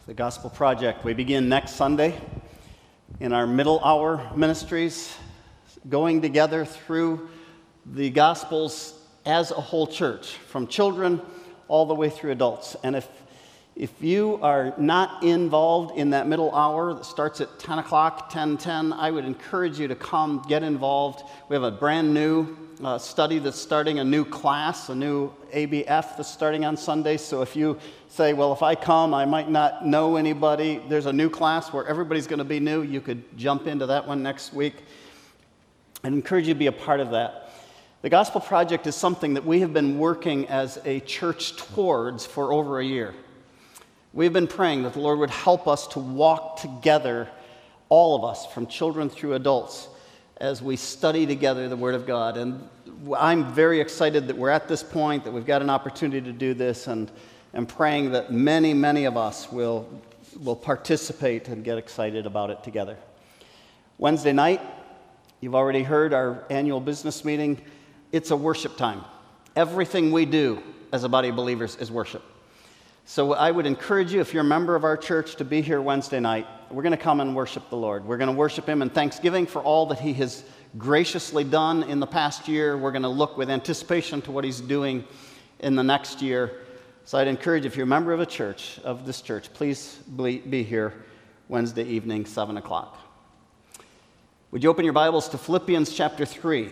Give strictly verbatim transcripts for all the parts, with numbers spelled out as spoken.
The Gospel Project. We begin next Sunday in our middle hour ministries, going together through the Gospels as a whole church, from children all the way through adults. And if if you are not involved in that middle hour that starts at ten o'clock, ten ten, I would encourage you to come get involved. We have a brand new uh, study that's starting, a new class, a new A B F that's starting on Sunday. So if you say, well, if I come, I might not know anybody, there's a new class where everybody's going to be new. You could jump into that one next week. I'd encourage you to be a part of that. The Gospel Project is something that we have been working as a church towards for over a year. We've been praying that the Lord would help us to walk together, all of us, from children through adults, as we study together the Word of God. And I'm very excited that we're at this point, that we've got an opportunity to do this, and I'm praying that many, many of us will, will participate and get excited about it together. Wednesday night, you've already heard our annual business meeting. It's a worship time. Everything we do as a body of believers is worship. So I would encourage you, if you're a member of our church, to be here Wednesday night. We're going to come and worship the Lord. We're going to worship Him in thanksgiving for all that He has graciously done in the past year. We're going to look with anticipation to what He's doing in the next year. So I'd encourage you, if you're a member of a church, of this church, please be here Wednesday evening, seven o'clock. Would you open your Bibles to Philippians chapter three?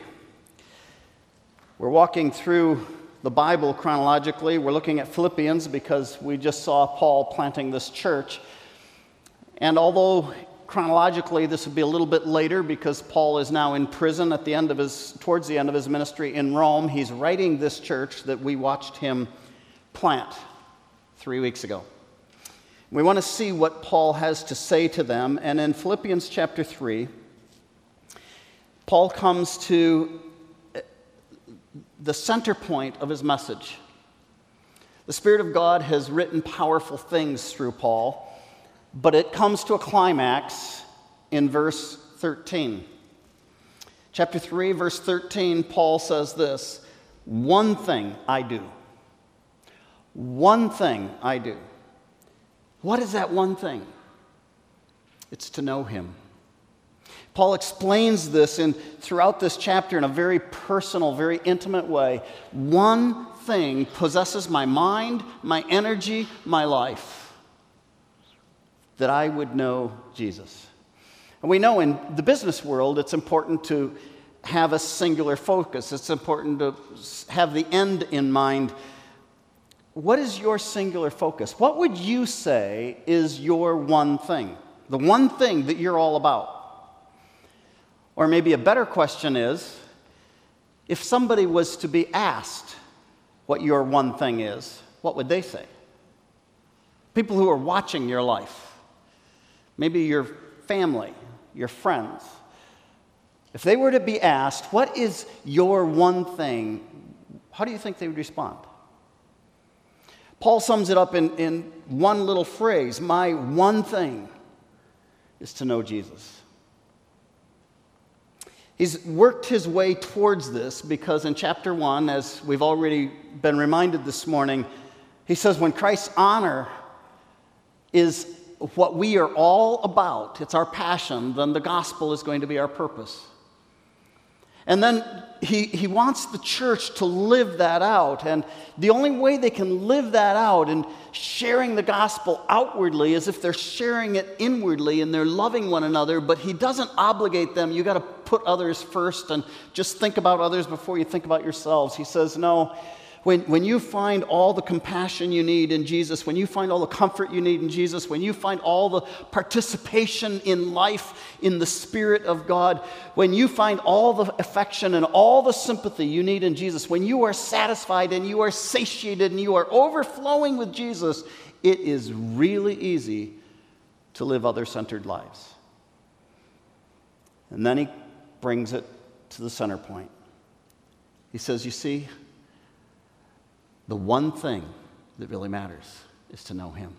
We're walking through the Bible chronologically. We're looking at Philippians because we just saw Paul planting this church. And although chronologically this would be a little bit later because Paul is now in prison at the end of his, towards the end of his ministry in Rome, he's writing this church that we watched him plant three weeks ago. We want to see what Paul has to say to them. And in Philippians chapter three, Paul comes to the center point of his message. The Spirit of God has written powerful things through Paul, but it comes to a climax in verse thirteen. Chapter three, verse thirteen, Paul says this: "One thing I do. One thing I do." What is that one thing? It's to know Him. Paul explains this in, throughout this chapter in a very personal, very intimate way. One thing possesses my mind, my energy, my life, that I would know Jesus. And we know in the business world it's important to have a singular focus. It's important to have the end in mind. What is your singular focus? What would you say is your one thing? The one thing that you're all about? Or maybe a better question is, if somebody was to be asked what your one thing is, what would they say? People who are watching your life, maybe your family, your friends, if they were to be asked, what is your one thing, how do you think they would respond? Paul sums it up in, in one little phrase: my one thing is to know Jesus. He's worked his way towards this because in chapter one, as we've already been reminded this morning, he says when Christ's honor is what we are all about, it's our passion, then the gospel is going to be our purpose. And then he, he wants the church to live that out. And the only way they can live that out and sharing the gospel outwardly is if they're sharing it inwardly and they're loving one another, but he doesn't obligate them. You got to put others first and just think about others before you think about yourselves. He says, no, when, when you find all the compassion you need in Jesus, when you find all the comfort you need in Jesus, when you find all the participation in life in the Spirit of God, when you find all the affection and all the sympathy you need in Jesus, when you are satisfied and you are satiated and you are overflowing with Jesus, it is really easy to live other-centered lives. And then he brings it to the center point. He says, you see, the one thing that really matters is to know Him.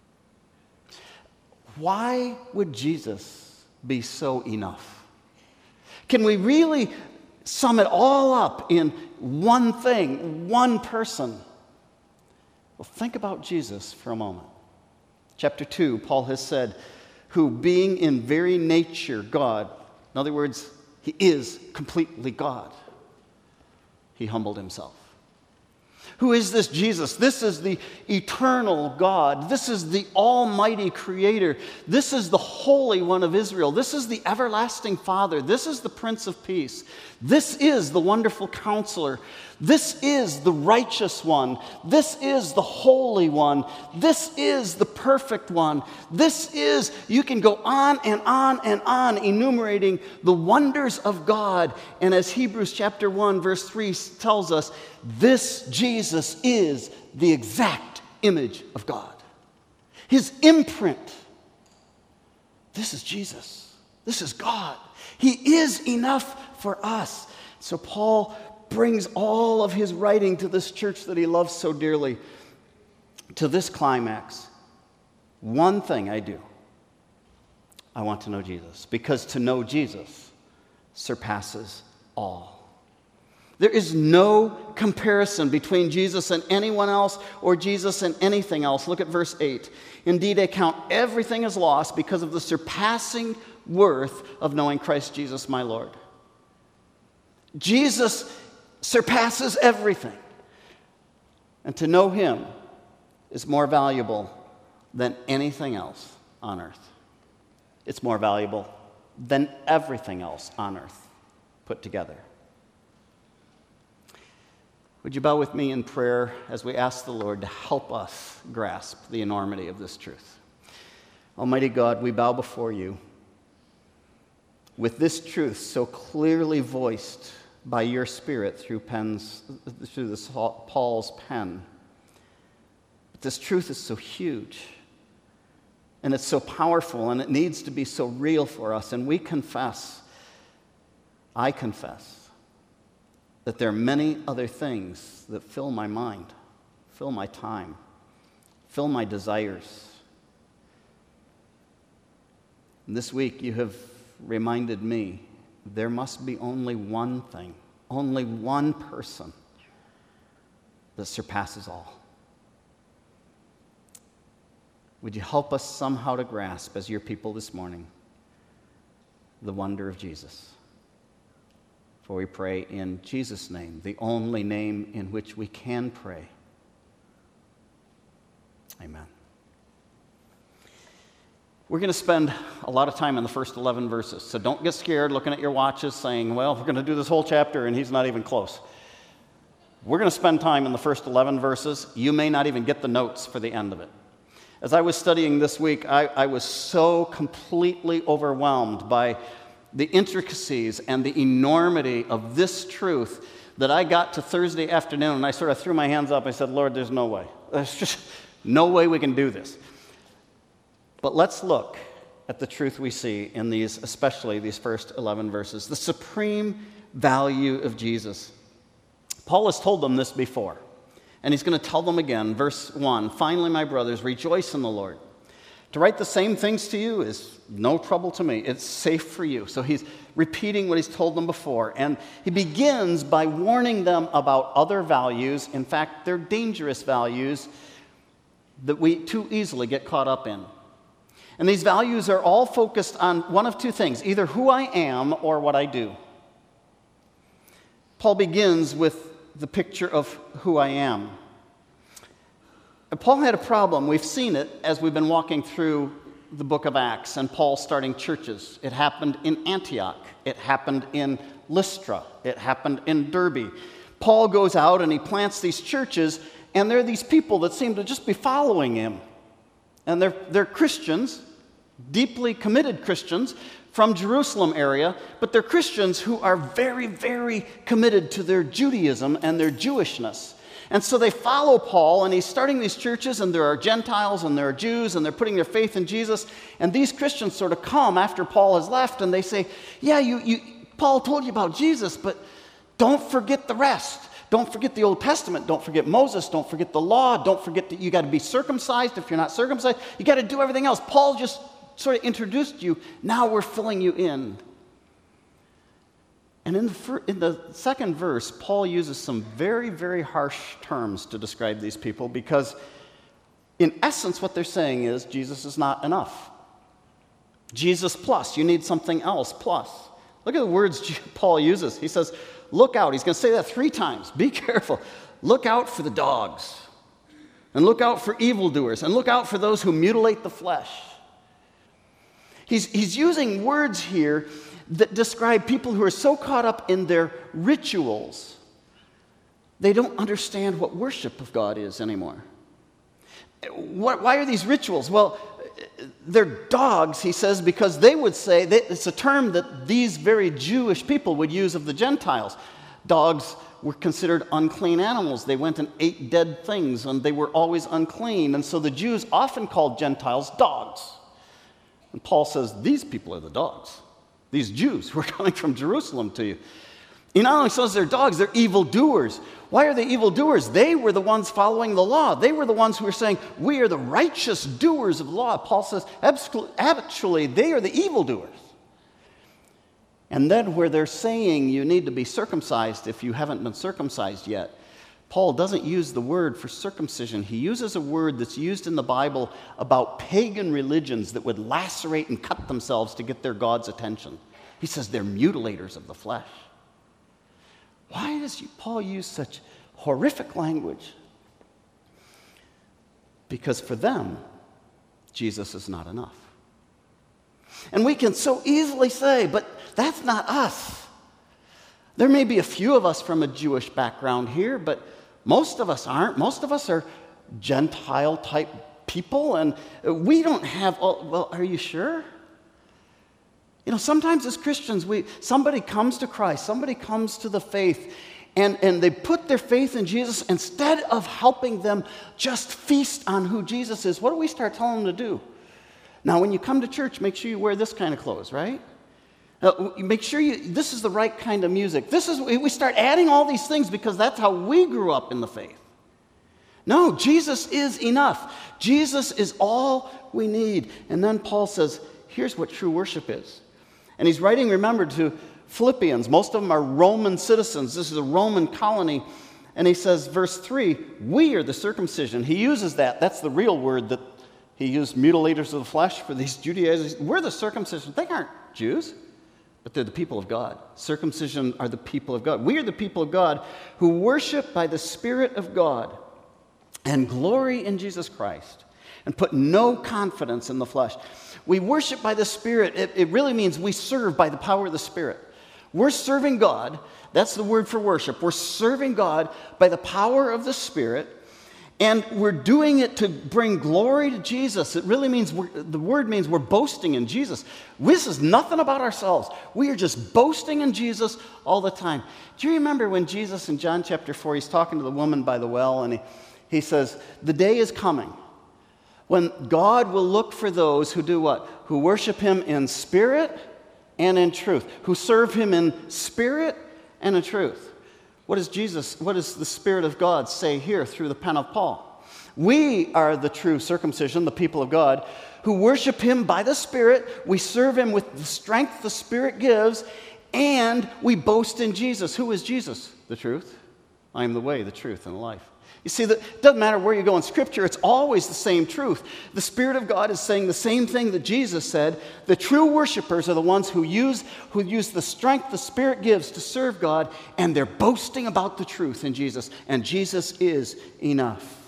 Why would Jesus be so enough? Can we really sum it all up in one thing, one person? Well, think about Jesus for a moment. chapter two, Paul has said, who being in very nature God, in other words, he is completely God, he humbled himself. Who is this Jesus? This is the eternal God. This is the almighty creator. This is the Holy One of Israel. This is the everlasting Father. This is the Prince of Peace. This is the wonderful Counselor. This is the righteous one. This is the Holy One. This is the perfect one. This is, you can go on and on and on enumerating the wonders of God. And as Hebrews chapter one, verse three tells us, this Jesus is the exact image of God. His imprint. This is Jesus. This is God. He is enough for us. So Paul brings all of his writing to this church that he loves so dearly to this climax. One thing I do. I want to know Jesus, because to know Jesus surpasses all. There is no comparison between Jesus and anyone else or Jesus and anything else. Look at verse eight. Indeed, I count everything as loss because of the surpassing worth of knowing Christ Jesus my Lord. Jesus surpasses everything. And to know him is more valuable than anything else on earth. It's more valuable than everything else on earth put together. Would you bow with me in prayer as we ask the Lord to help us grasp the enormity of this truth? Almighty God, we bow before you with this truth so clearly voiced by your Spirit through pens, through this Paul's pen. But this truth is so huge, and it's so powerful, and it needs to be so real for us. And we confess, I confess, that there are many other things that fill my mind, fill my time, fill my desires. And this week you have reminded me there must be only one thing, only one person that surpasses all. Would you help us somehow to grasp, as your people this morning, the wonder of Jesus? For we pray in Jesus' name, the only name in which we can pray. Amen. We're going to spend a lot of time in the first eleven verses, so don't get scared looking at your watches saying, well, we're going to do this whole chapter and he's not even close. We're going to spend time in the first eleven verses. You may not even get the notes for the end of it. As I was studying this week, I, I was so completely overwhelmed by the intricacies and the enormity of this truth that I got to Thursday afternoon and I sort of threw my hands up. I said, Lord, there's no way. There's just no way we can do this. But let's look at the truth we see in these, especially these first eleven verses, the supreme value of Jesus. Paul has told them this before, and he's going to tell them again. Verse one, finally, my brothers, rejoice in the Lord. To write the same things to you is no trouble to me. It's safe for you. So he's repeating what he's told them before. And he begins by warning them about other values. In fact, they're dangerous values that we too easily get caught up in. And these values are all focused on one of two things, either who I am or what I do. Paul begins with the picture of who I am. Paul had a problem. We've seen it as we've been walking through the book of Acts and Paul starting churches. It happened in Antioch. It happened in Lystra. It happened in Derbe. Paul goes out and he plants these churches, and there are these people that seem to just be following him. And they're, they're Christians, deeply committed Christians from Jerusalem area, but they're Christians who are very, very committed to their Judaism and their Jewishness. And so they follow Paul, and he's starting these churches, and there are Gentiles and there are Jews, and they're putting their faith in Jesus. And these Christians sort of come after Paul has left, and they say, yeah, you, you, Paul told you about Jesus, but don't forget the rest. Don't forget the Old Testament. Don't forget Moses. Don't forget the law. Don't forget that you got to be circumcised. If you're not circumcised, you got to do everything else. Paul just sort of introduced you. Now we're filling you in. And in the, fir- in the second verse, Paul uses some very, very harsh terms to describe these people, because In essence, what they're saying is Jesus is not enough. Jesus plus, you need something else plus. Look at the words Paul uses. He says, look out. He's going to say that three times. Be careful. Look out for the dogs. And look out for evildoers. And look out for those who mutilate the flesh. He's, he's using words here that describe people who are so caught up in their rituals, they don't understand what worship of God is anymore. What, why are these rituals? Well, they're dogs, he says, because they would say, that it's a term that these very Jewish people would use of the Gentiles. Dogs were considered unclean animals. They went and ate dead things, and they were always unclean. And so the Jews often called Gentiles dogs. And Paul says, these people are the dogs. These Jews who are coming from Jerusalem to you. He not only says they're dogs, they're evildoers. Why are they evildoers? They were the ones following the law. They were the ones who were saying, we are the righteous doers of the law. Paul says, actually, they are the evildoers. And then where they're saying you need to be circumcised if you haven't been circumcised yet, Paul doesn't use the word for circumcision. He uses a word that's used in the Bible about pagan religions that would lacerate and cut themselves to get their God's attention. He says they're mutilators of the flesh. Why does Paul use such horrific language? Because for them, Jesus is not enough. And we can so easily say, but that's not us. There may be a few of us from a Jewish background here, but most of us aren't. Most of us are Gentile-type people, and we don't have, all, well, are you sure? You know, sometimes as Christians, we somebody comes to Christ, somebody comes to the faith, and, and they put their faith in Jesus. Instead of helping them just feast on who Jesus is, what do we start telling them to do? Now, when you come to church, make sure you wear this kind of clothes, right? Uh, make sure you, this is the right kind of music. This is, we start adding all these things because that's how we grew up in the faith. No, Jesus is enough. Jesus is all we need. And then Paul says, here's what true worship is. And he's writing, remember, to Philippians. Most of them are Roman citizens. This is a Roman colony. And he says, verse three, we are the circumcision. He uses that. That's the real word that he used, mutilators of the flesh, for these Judaizers. We're the circumcision. They aren't Jews, but they're the people of God. Circumcision are the people of God. We are the people of God who worship by the Spirit of God and glory in Jesus Christ and put no confidence in the flesh. We worship by the Spirit. It, it really means we serve by the power of the Spirit. We're serving God. That's the word for worship. We're serving God by the power of the Spirit, and we're doing it to bring glory to Jesus. It really means, we're, the word means we're boasting in Jesus. This is nothing about ourselves. We are just boasting in Jesus all the time. Do you remember when Jesus in John chapter four, he's talking to the woman by the well, and he, he says, the day is coming when God will look for those who do what? Who worship him in spirit and in truth. Who serve him in spirit and in truth. What does Jesus, what does the Spirit of God say here through the pen of Paul? We are the true circumcision, the people of God, who worship him by the Spirit. We serve him with the strength the Spirit gives, and we boast in Jesus. Who is Jesus? The truth. I am the way, the truth, and the life. You see, it doesn't matter where you go in Scripture, it's always the same truth. The Spirit of God is saying the same thing that Jesus said. The true worshipers are the ones who use, who use the strength the Spirit gives to serve God, and they're boasting about the truth in Jesus, and Jesus is enough.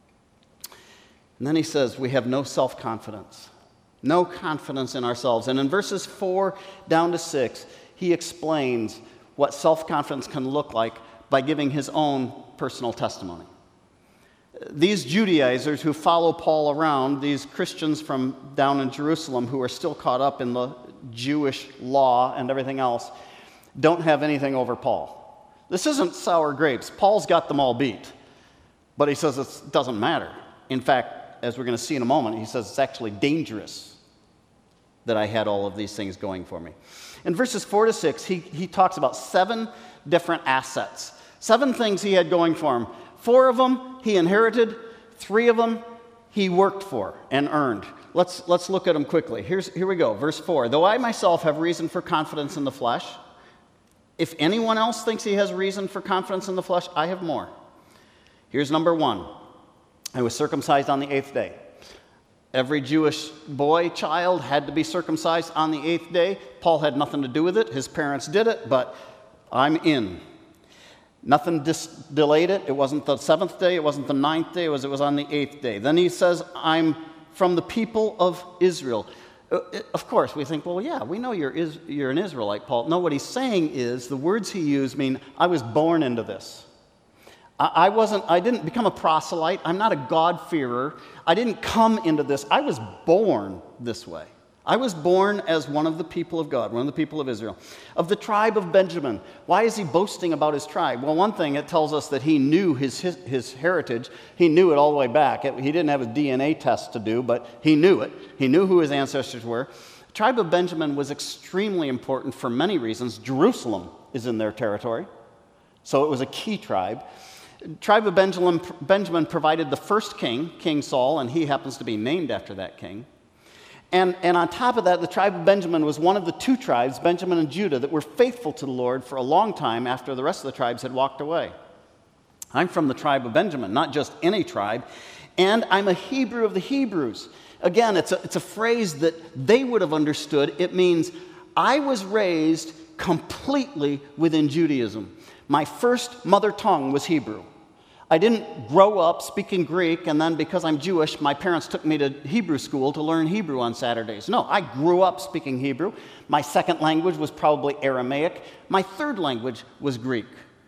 And then he says, we have no self-confidence, no confidence in ourselves. And in verses four down to six, he explains what self-confidence can look like by giving his own personal testimony. These Judaizers who follow Paul around, these Christians from down in Jerusalem who are still caught up in the Jewish law and everything else, don't have anything over Paul. This isn't sour grapes. Paul's got them all beat. But he says it doesn't matter. In fact, as we're going to see in a moment, he says it's actually dangerous that I had all of these things going for me. In verses four to six, he, he talks about seven different assets. Seven things he had going for him. Four of them he inherited. Three of them he worked for and earned. Let's, let's look at them quickly. Here's, here we go. Verse four. Though I myself have reason for confidence in the flesh, if anyone else thinks he has reason for confidence in the flesh, I have more. Here's number one. I was circumcised on the eighth day. Every Jewish boy, child had to be circumcised on the eighth day. Paul had nothing to do with it. His parents did it, but I'm in. Nothing dis- delayed it. It wasn't the seventh day. It wasn't the ninth day. It was, it was on the eighth day. Then he says, I'm from the people of Israel. Uh, it, of course, we think, well, yeah, we know you're, is, you're an Israelite, Paul. No, what he's saying is the words he used mean, I was born into this. I wasn't, I didn't become a proselyte. I'm not a God-fearer. I didn't come into this. I was born this way. I was born as one of the people of God, one of the people of Israel, of the tribe of Benjamin. Why is he boasting about his tribe? Well, one thing, it tells us that he knew his, his, his heritage. He knew it all the way back. It, he didn't have a D N A test to do, but he knew it. He knew who his ancestors were. The tribe of Benjamin was extremely important for many reasons. Jerusalem is in their territory, so it was a key tribe. Tribe of Benjamin, Benjamin provided the first king, King Saul, and he happens to be named after that king. And, and on top of that, the tribe of Benjamin was one of the two tribes, Benjamin and Judah, that were faithful to the Lord for a long time after the rest of the tribes had walked away. I'm from the tribe of Benjamin, not just any tribe, and I'm a Hebrew of the Hebrews. Again, it's a, it's a phrase that they would have understood. It means I was raised completely within Judaism. My first mother tongue was Hebrew. I didn't grow up speaking Greek, and then because I'm Jewish, my parents took me to Hebrew school to learn Hebrew on Saturdays. No, I grew up speaking Hebrew. My second language was probably Aramaic. My third language was Greek.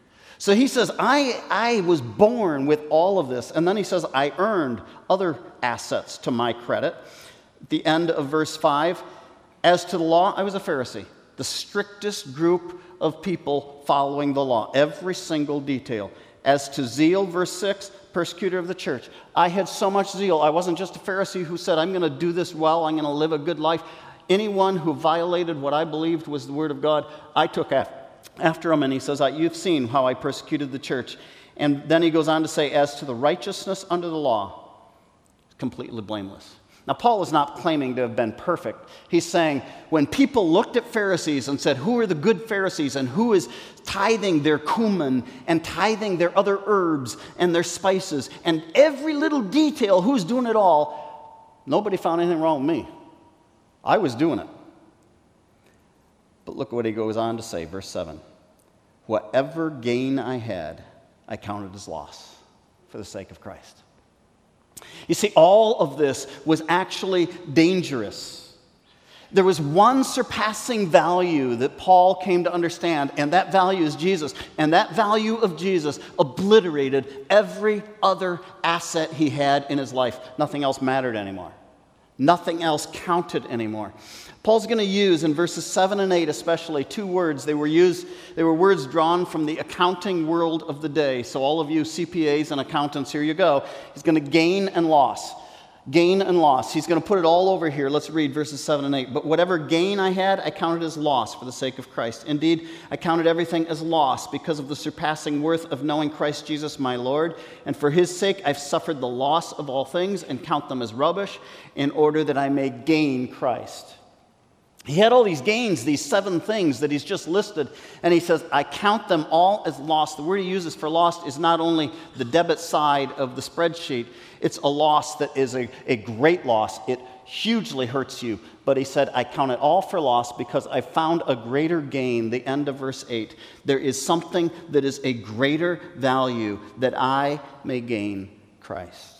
So he says, I, I was born with all of this. And then he says, I earned other assets to my credit. At the end of verse five, as to the law, I was a Pharisee, the strictest group of people following the law, every single detail. As to zeal, verse six, persecutor of the church. I had so much zeal. I wasn't just a Pharisee who said, I'm going to do this well, I'm going to live a good life. Anyone who violated what I believed was the word of God, I took after him. And he says, you've seen how I persecuted the church. And then he goes on to say, as to the righteousness under the law, completely blameless. Now, Paul is not claiming to have been perfect. He's saying when people looked at Pharisees and said, who are the good Pharisees and who is tithing their cumin and tithing their other herbs and their spices and every little detail, who's doing it all, nobody found anything wrong with me. I was doing it. But look what he goes on to say, verse seven. Whatever gain I had, I counted as loss for the sake of Christ. You see, all of this was actually dangerous. There was one surpassing value that Paul came to understand, and that value is Jesus. And that value of Jesus obliterated every other asset he had in his life. Nothing else mattered anymore. Nothing else counted anymore. Paul's going to use in verses seven and eight especially two words. They were used, they were words drawn from the accounting world of the day. So all of you C P As and accountants, here you go. He's going to gain and loss. Gain and loss. He's going to put it all over here. Let's read verses seven and eight. But whatever gain I had, I counted as loss for the sake of Christ. Indeed, I counted everything as loss because of the surpassing worth of knowing Christ Jesus my Lord. And for his sake, I've suffered the loss of all things and count them as rubbish in order that I may gain Christ. He had all these gains, these seven things that he's just listed, and he says, I count them all as lost. The word he uses for lost is not only the debit side of the spreadsheet, it's a loss that is a, a great loss. It hugely hurts you. But he said, I count it all for loss because I found a greater gain, the end of verse eight. There is something that is a greater value that I may gain Christ.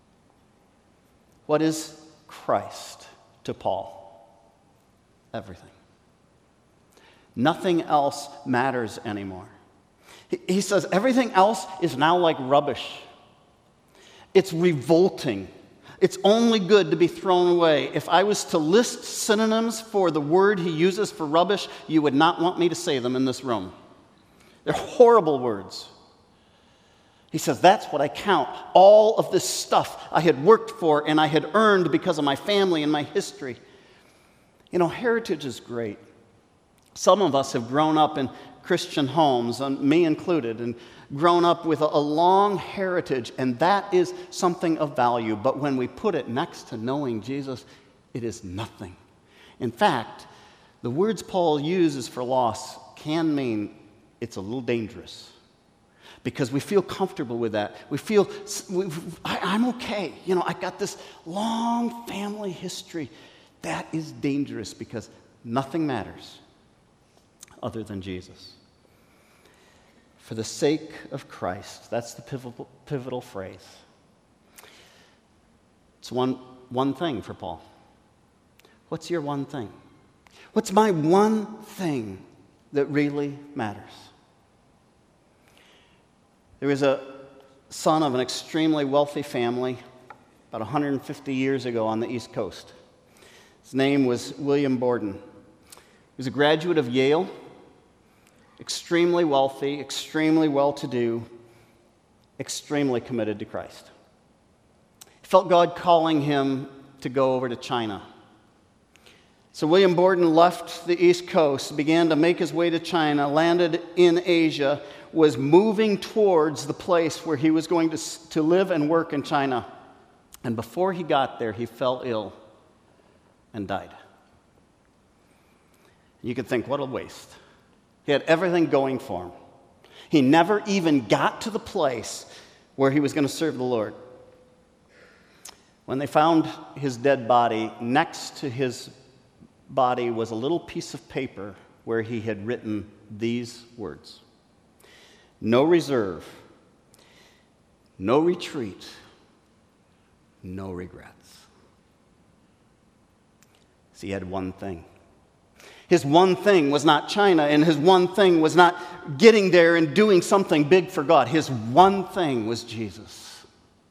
What is Christ to Paul? Everything. Nothing else matters anymore. He says everything else is now like rubbish. It's revolting. It's only good to be thrown away. If I was to list synonyms for the word he uses for rubbish, you would not want me to say them in this room. They're horrible words. He says, that's what I count. All of this stuff I had worked for and I had earned because of my family and my history. You know, heritage is great. Some of us have grown up in Christian homes, and me included, and grown up with a, a long heritage, and that is something of value. But when we put it next to knowing Jesus, it is nothing. In fact, the words Paul uses for loss can mean it's a little dangerous. because we feel comfortable with that. We feel, we, I, I'm okay. You know, I got this long family history. That is dangerous because nothing matters other than Jesus. For the sake of Christ, that's the pivotal, pivotal phrase. It's one, one thing for Paul. What's your one thing? What's my one thing that really matters? There was a son of an extremely wealthy family about one hundred fifty years ago on the East Coast. His name was William Borden. He was a graduate of Yale, extremely wealthy, extremely well-to-do, extremely committed to Christ. He felt God calling him to go over to China. So William Borden left the East Coast, began to make his way to China, landed in Asia, was moving towards the place where he was going to, to live and work in China. And before he got there, he fell ill and died. You could think, what a waste. He had everything going for him. He never even got to the place where he was going to serve the Lord. When they found his dead body, next to his body was a little piece of paper where he had written these words: no reserve, no retreat, no regrets. See, he had one thing. His one thing was not China, and his one thing was not getting there and doing something big for God. His one thing was Jesus.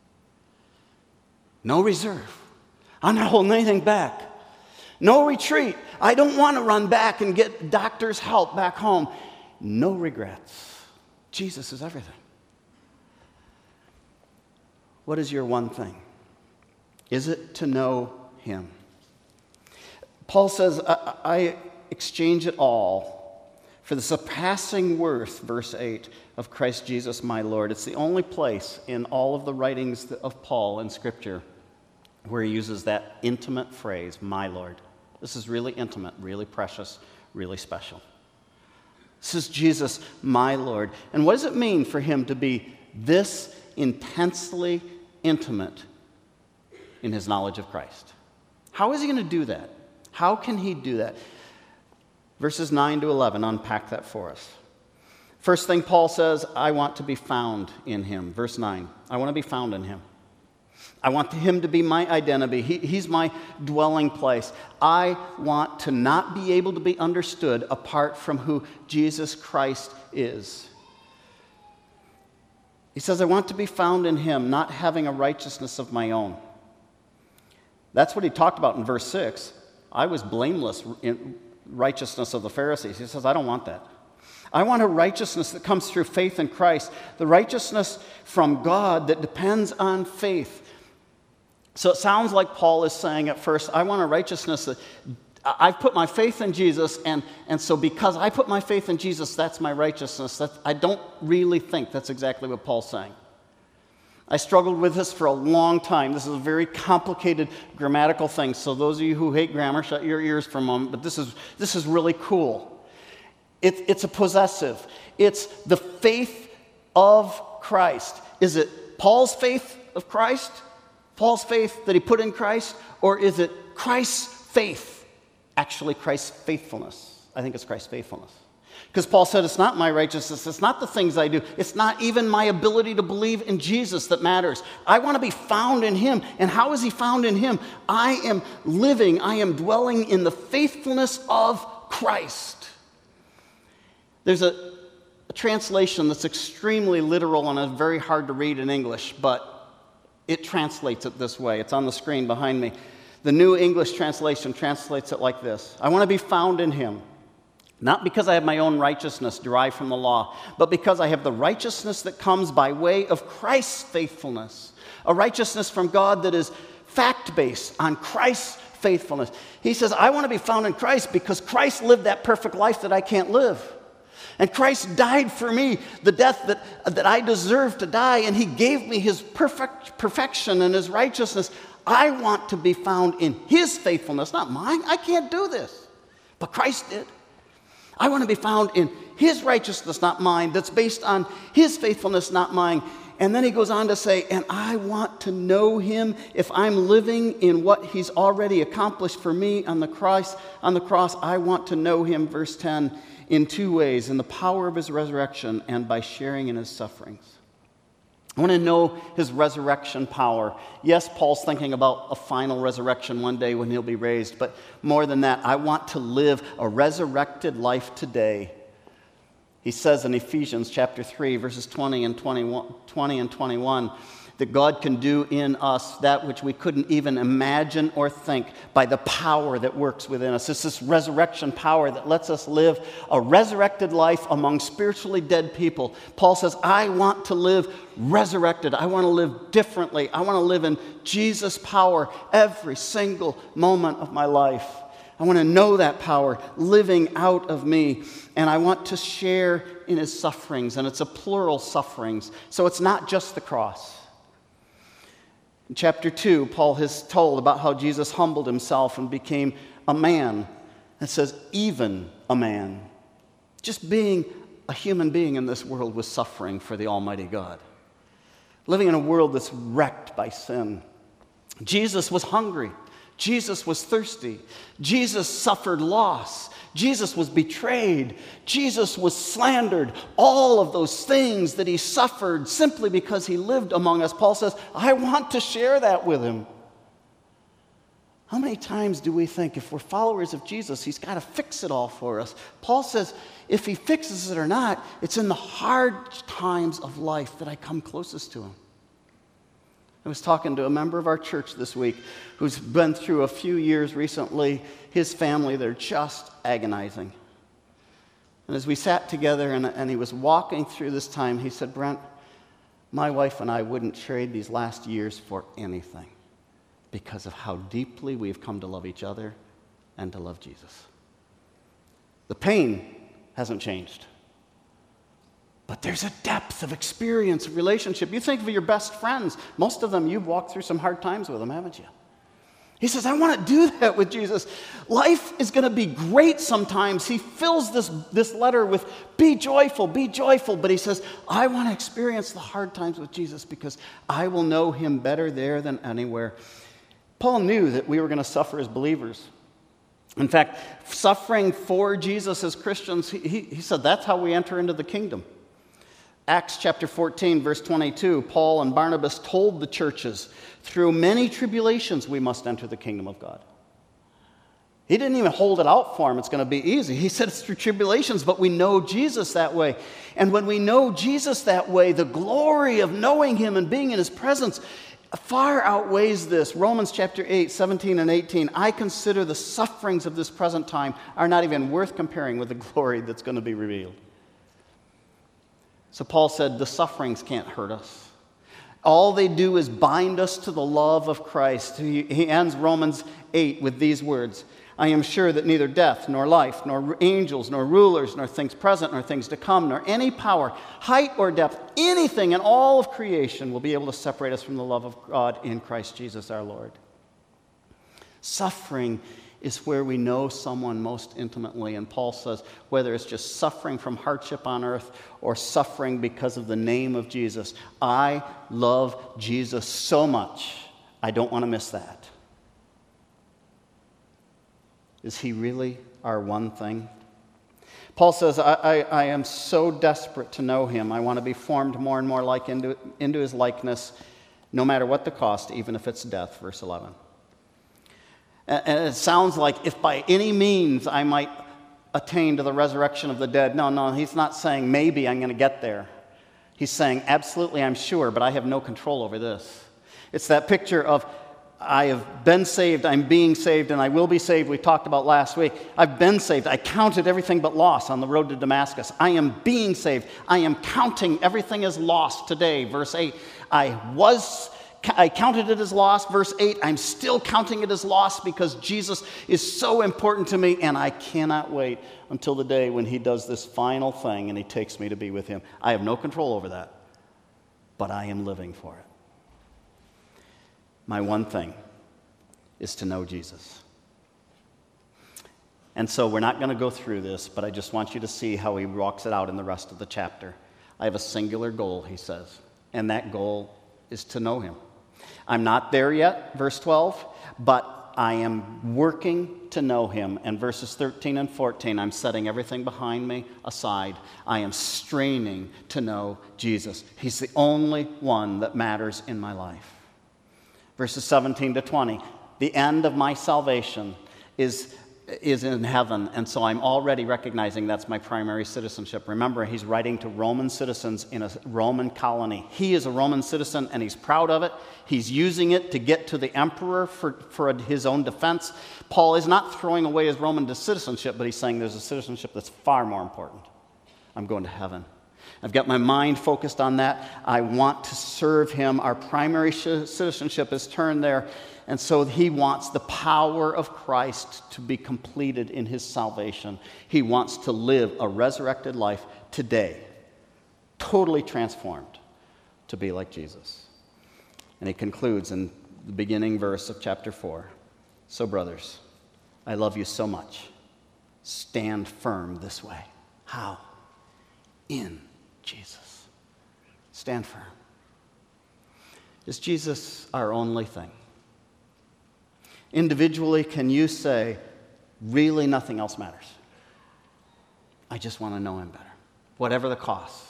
No reserve. I'm not holding anything back. No retreat. I don't want to run back and get doctor's help back home. No regrets. Jesus is everything. What is your one thing? Is it to know him? Paul says, I, I exchange it all for the surpassing worth, verse eight, of Christ Jesus my Lord. It's the only place in all of the writings of Paul in Scripture where he uses that intimate phrase, my Lord. This is really intimate, really precious, really special. This is Jesus, my Lord. And what does it mean for him to be this intensely intimate in his knowledge of Christ? How is he going to do that? How can he do that? Verses nine to eleven unpack that for us. First thing Paul says, I want to be found in him. Verse nine, I want to be found in him. I want him to be my identity. He, he's my dwelling place. I want to not be able to be understood apart from who Jesus Christ is. He says, I want to be found in him, not having a righteousness of my own. That's what he talked about in verse six. I was blameless in righteousness of the Pharisees. He says, I don't want that. I want a righteousness that comes through faith in Christ, the righteousness from God that depends on faith. So it sounds like Paul is saying at first, I want a righteousness that I've put my faith in Jesus, and, and so because I put my faith in Jesus, that's my righteousness. That's, I don't really think that's exactly what Paul's saying. I struggled with this for a long time. This is a very complicated grammatical thing. So those of you who hate grammar, shut your ears for a moment, but this is, this is really cool. It, it's a possessive. It's the faith of Christ. Is it Paul's faith of Christ? Paul's faith that he put in Christ? Or is it Christ's faith? Actually, Christ's faithfulness. I think it's Christ's faithfulness. Because Paul said, it's not my righteousness, it's not the things I do, it's not even my ability to believe in Jesus that matters. I want to be found in him. And how is he found in him? I am living, I am dwelling in the faithfulness of Christ. There's a, a translation that's extremely literal and is very hard to read in English, but it translates it this way. It's on the screen behind me. The New English Translation translates it like this: I want to be found in him, not because I have my own righteousness derived from the law, but because I have the righteousness that comes by way of Christ's faithfulness, a righteousness from God that is fact-based on Christ's faithfulness. He says, I want to be found in Christ because Christ lived that perfect life that I can't live. And Christ died for me, the death that, that I deserve to die, and he gave me his perfect perfection and his righteousness. I want to be found in his faithfulness, not mine. I can't do this. But Christ did. I want to be found in his righteousness, not mine, that's based on his faithfulness, not mine. And then he goes on to say, and I want to know him if I'm living in what he's already accomplished for me on the cross. On the cross, I want to know him, verse ten, in two ways, in the power of his resurrection and by sharing in his sufferings. I want to know his resurrection power. Yes, Paul's thinking about a final resurrection one day when he'll be raised, but more than that, I want to live a resurrected life today. He says in Ephesians chapter three, verses twenty and twenty-one, twenty and twenty-one, that God can do in us that which we couldn't even imagine or think by the power that works within us. It's this resurrection power that lets us live a resurrected life among spiritually dead people. Paul says, I want to live resurrected. I want to live differently. I want to live in Jesus' power every single moment of my life. I want to know that power living out of me, and I want to share in his sufferings, and it's a plural sufferings, so it's not just the cross. In chapter two, Paul has told about how Jesus humbled himself and became a man. It says, even a man. Just being a human being in this world was suffering for the Almighty God. Living in a world that's wrecked by sin. Jesus was hungry. Jesus was thirsty. Jesus suffered loss. Jesus was betrayed. Jesus was slandered. All of those things that he suffered simply because he lived among us. Paul says, I want to share that with him. How many times do we think if we're followers of Jesus, he's got to fix it all for us? Paul says, if he fixes it or not, it's in the hard times of life that I come closest to him. I was talking to a member of our church this week who's been through a few years recently. His family, they're just agonizing. And as we sat together and, and he was walking through this time, he said, Brent, my wife and I wouldn't trade these last years for anything because of how deeply we've come to love each other and to love Jesus. The pain hasn't changed. But there's a depth of experience, of relationship. You think of your best friends. Most of them, you've walked through some hard times with them, haven't you? He says, I want to do that with Jesus. Life is going to be great sometimes. He fills this, this letter with, be joyful, be joyful. But he says, I want to experience the hard times with Jesus because I will know him better there than anywhere. Paul knew that we were going to suffer as believers. In fact, suffering for Jesus as Christians, he, he, he said that's how we enter into the kingdom. Acts chapter fourteen, verse twenty-two, Paul and Barnabas told the churches, through many tribulations we must enter the kingdom of God. He didn't even hold it out for them, it's going to be easy. He said it's through tribulations, but we know Jesus that way. And when we know Jesus that way, the glory of knowing him and being in his presence far outweighs this. Romans chapter eight, seventeen and eighteen, I consider the sufferings of this present time are not even worth comparing with the glory that's going to be revealed. So Paul said, the sufferings can't hurt us. All they do is bind us to the love of Christ. He, he ends Romans eight with these words, I am sure that neither death, nor life, nor angels, nor rulers, nor things present, nor things to come, nor any power, height or depth, anything in all of creation will be able to separate us from the love of God in Christ Jesus our Lord. Suffering is where we know someone most intimately. And Paul says, whether it's just suffering from hardship on earth or suffering because of the name of Jesus, I love Jesus so much, I don't want to miss that. Is he really our one thing? Paul says, I, I, I am so desperate to know him. I want to be formed more and more like into, into his likeness, no matter what the cost, even if it's death, verse eleven. And it sounds like if by any means I might attain to the resurrection of the dead. No, no, he's not saying maybe I'm going to get there. He's saying absolutely I'm sure, but I have no control over this. It's that picture of I have been saved, I'm being saved, and I will be saved we talked about last week. I've been saved. I counted everything but loss on the road to Damascus. I am being saved. I am counting everything as lost today. Verse eight, I was I counted it as loss. Verse eight, I'm still counting it as loss because Jesus is so important to me, and I cannot wait until the day when he does this final thing and he takes me to be with him. I have no control over that, but I am living for it. My one thing is to know Jesus. And so we're not going to go through this, but I just want you to see how he walks it out in the rest of the chapter. I have a singular goal, he says, and that goal is to know him. I'm not there yet, verse twelve, but I am working to know him. And verses thirteen and fourteen, I'm setting everything behind me aside. I am straining to know Jesus. He's the only one that matters in my life. Verses seventeen to twenty, the end of my salvation is is in heaven, and so I'm already recognizing that's my primary citizenship. Remember, he's writing to Roman citizens in a Roman colony. He is a Roman citizen, and he's proud of it. He's using it to get to the emperor for, for his own defense. Paul is not throwing away his Roman citizenship, but he's saying there's a citizenship that's far more important. I'm going to heaven. I've got my mind focused on that. I want to serve him. Our primary citizenship is turned there. And so he wants the power of Christ to be completed in his salvation. He wants to live a resurrected life today, totally transformed to be like Jesus. And he concludes in the beginning verse of chapter four. So, brothers, I love you so much. Stand firm this way. How? In Jesus. Stand firm. Is Jesus our only thing? Individually, can you say, really nothing else matters? I just want to know him better, whatever the cost.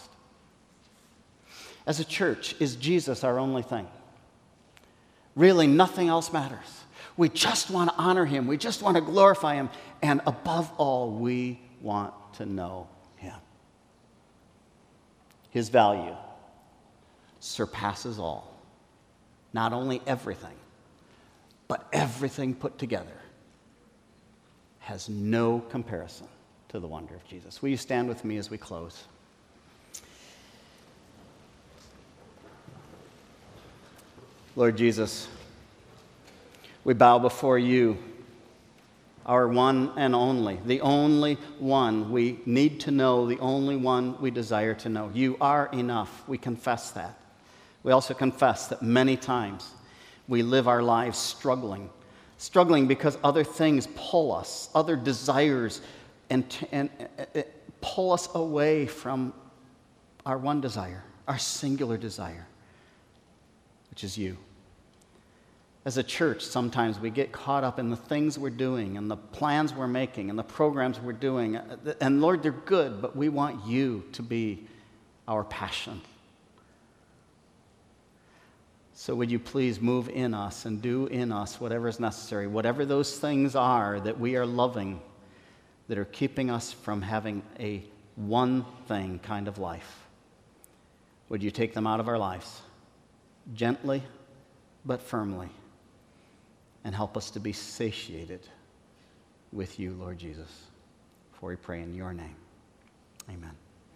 As a church, is Jesus our only thing? Really nothing else matters. We just want to honor him. We just want to glorify him. And above all, we want to know him. His value surpasses all. Not only everything, but everything put together has no comparison to the wonder of Jesus. Will you stand with me as we close? Lord Jesus, we bow before you, our one and only, the only one we need to know, the only one we desire to know. You are enough. We confess that. We also confess that many times we live our lives struggling, struggling because other things pull us, other desires, and, and, and pull us away from our one desire, our singular desire, which is you. As a church, sometimes we get caught up in the things we're doing and the plans we're making and the programs we're doing. And Lord, they're good, but we want you to be our passion. So would you please move in us and do in us whatever is necessary, whatever those things are that we are loving, that are keeping us from having a one thing kind of life. Would you take them out of our lives, gently but firmly, and help us to be satiated with you, Lord Jesus. For we pray in your name. Amen.